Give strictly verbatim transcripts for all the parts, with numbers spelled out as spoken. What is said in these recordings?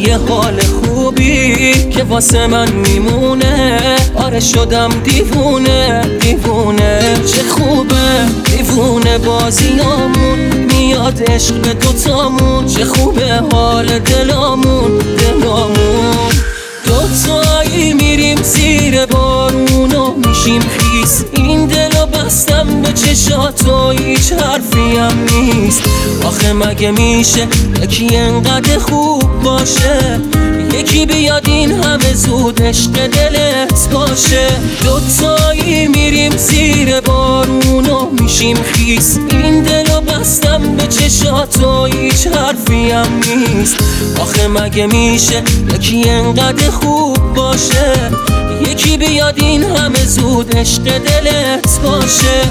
یه حال خوبی که واسه من میمونه. آره شدم دیوونه دیوونه، چه خوبه دیوونه بازیامون، میاد عشق به دوتامون. چه خوبه حال دلامون دلامون، دوتایی میریم زیر بارون و میشیم خیس. این دلو بستم به چشات و هیچ حرفی هم نیست. آخه مگه میشه یکی انقدر خوب باشه، یکی بیاد این همه زود عشق دلت باشه. دوتایی میریم زیر بارون و میشیم خیس. این دلو بستم به چشات و هیچ حرفی هم نیست. آخه مگه میشه یکی انقدر خوب باشه، یکی بیاد این همه زود عشق دلت باشه.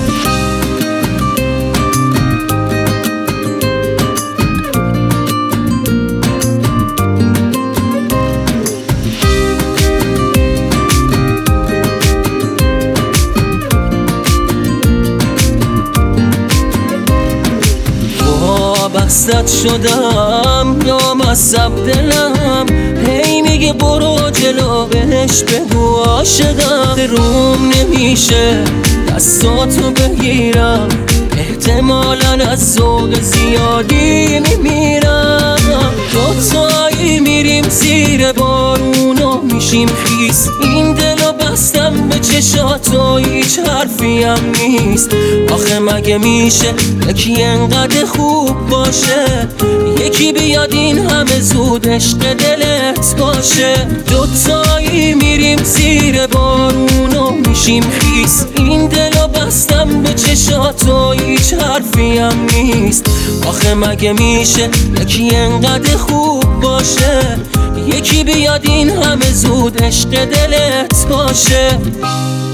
وابستت شدم نامصب دلم، هی میگه برو جلو بهش بگو عاشقم. روم نمیشه دستاتو بگیرم، احتمالاً از ذوق زیادی میمیرم. دوتایی میریم زیر بارون و میشیم خیس. این دلو بستم به چشات و هیچ حرفی هم نیست. آخه مگه میشه یکی انقدر خوب باشه، یکی بیاد این همه زود عشق دلت باشه. دوتایی میریم زیر بارون و میشیم خیس. این دلو بستم به چشات و هیچ حرفی هم نیست. آخه مگه میشه یکی انقدر خوب باشه، یکی بیاد این همه زود عشق دلت باشه.